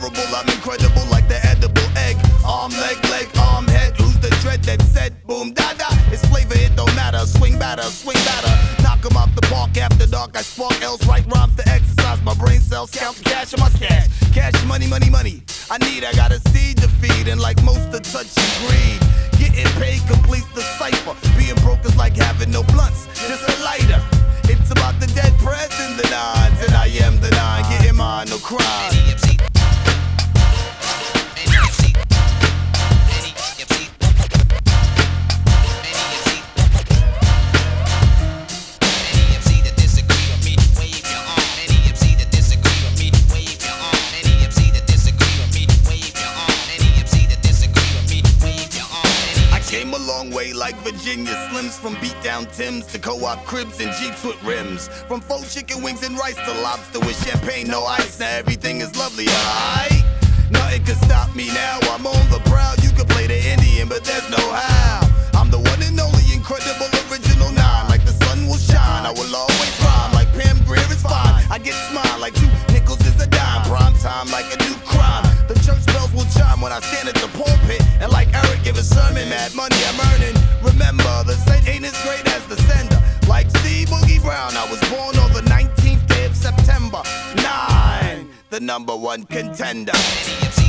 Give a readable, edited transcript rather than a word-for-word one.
memorable, I'm incredible like the edible egg. Arm, leg, arm, head. Who's the dread that said boom, da-da? It's flavor, it don't matter. Swing batter, knock 'em off the park after dark. I spark L's, write rhymes to exercise my brain cells. Count the cash in my stash. Cash, money. I gotta seed to feed, and like most of touch and greed, getting paid completes the cipher. Being broke is like having no blunts, just a lighter. It's about the dead president, the nines, and I am the nine. Getting mine, no crime. Came a long way like Virginia Slims, from beat down Timbs to co-op cribs and Jeeps with rims, from faux chicken wings and rice to lobster with champagne, no ice. Now everything is lovely, alright? Nothing can stop me now, I'm on the prowl. You can play the Indian, but there's no how. I'm the one and only incredible original nine. Like the sun will shine, I will always rhyme. Like Pam Grier is fine, I get smile like 2 nickels is a dime. Prime time like a new crime. The church bells will chime when I stand at the pulpit, and like Eric give a sermon, mad money I'm earning. Remember, the saint ain't as great as the sender. Like C. Boogie Brown, I was born on the 19th day of September. 9, the #1 contender.